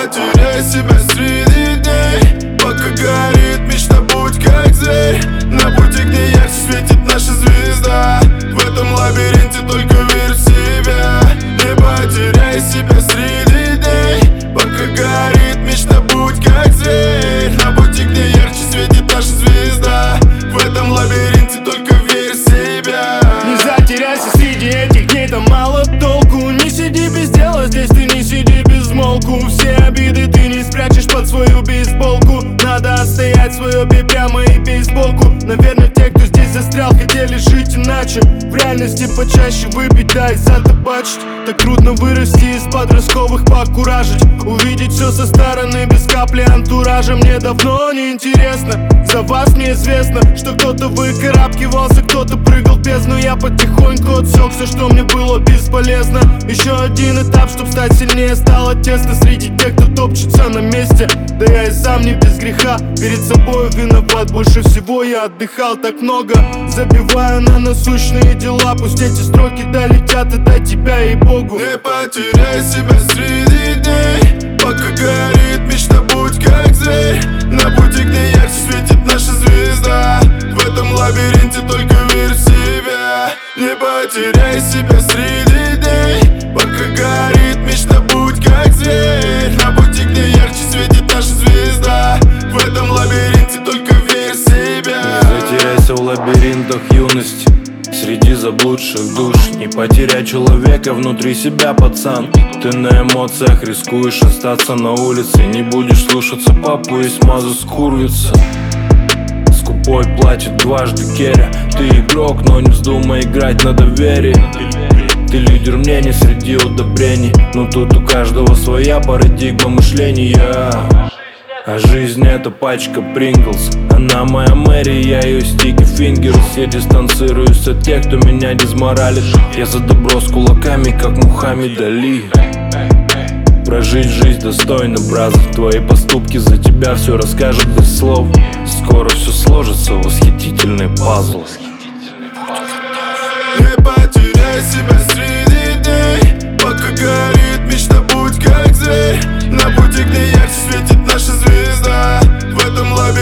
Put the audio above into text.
потеряй себя среди дней, пока горит мечта, будь как зверь. На пути к ней ярче светит наша звезда. В этом лабиринте только верь в себя. Не потеряй себя среди дней, пока горит мечта, будь как зверь. На пути к ней ярче светит наша звезда. В этом лабиринте только верь в себя. Не затеряйся среди этих дней, там мало толку. Не сиди без дела, здесь ты не сиди без молку. Все обиды ты не спрячешь под свою бейсболку. Надо отстоять свое бей прямо и бей сбоку. Наверное, те, кто здесь застрял, хотели жить иначе. В реальности почаще выпить, да и затабачить. Так трудно вырасти из подростковых, покуражить. Увидеть все со стороны, без капли антуража. Мне давно не интересно, за вас мне известно, что кто-то выкарабкивался, кто-то прыгал в бездну. Я потихоньку отсек все, что мне было бесполезно. Еще один этап, чтоб стать сильнее, стало тесно среди тех, кто топчется на месте. Да я и сам не без греха, перед собой виноват. Больше всего я отдыхал так много, забивая на насущные дела. Пусть эти строки долетят и до тебя, и Богу. Не потеряй себя среди дней, пока горит мечта, будь как зверь. На пути к ней ярче светит наша звезда. В этом лабиринте только верь в себя. Не потеряй себя среди дней, пока горит мечта, будь как зверь. На пути к ней ярче светит наша звезда. В этом лабиринте только верь в себя. Не затеряйся в лабиринтах юности, среди заблудших душ. Не потеряй человека внутри себя, пацан. Ты на эмоциях рискуешь остаться на улице. Не будешь слушаться папу и смазу скурвится. Скупой платит дважды керя. Ты игрок, но не вздумай играть на доверие. Ты лидер мнений среди удобрений, но тут у каждого своя парадигма мышления. А жизнь это пачка Принглс. Она моя Мэри, я ее стики фингерс. Я дистанцируюсь от тех, кто меня дезморалит. Я за добро с кулаками, как Мухаммед Али. Прожить жизнь достойно, бразер. Твои поступки за тебя все расскажут без слов. Скоро все сложится в восхитительный пазл. Не потеряй себя среди дней, пока горит мечта, будь как зверь. На пути к ней ярче светит наша звезда. В этом лабиринте